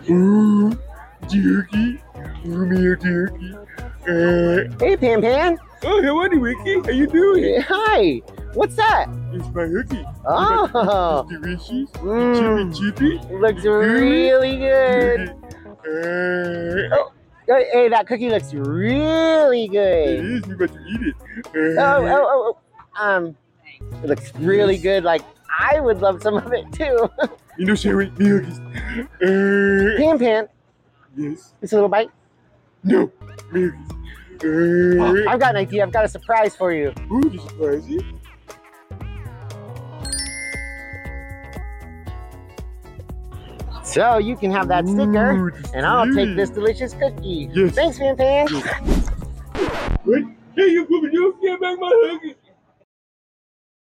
Ooh, jerky. Ooh, meal jerky. Hey, Pan Pan. Oh, how are you, Ricky? How you doing? Hi. What's that? It's my hookie. Oh. It's delicious. Mm. Chippy. Looks really good. Oh, hey, that cookie looks really It good. is. We're about to eat it. It looks really good. Like, I would love some of it too. You know, Sherry, me huggies. Pan Pan, Yes. it's a little bite. No. Me huggies. I've got an idea. I've got a surprise for you. Ooh, the surprise you. So you can have that sticker, Ooh, and I'll take delicious. this delicious cookie. Yes. Thanks, Pan Pan. What? Hey, you woman, you can't make my huggies.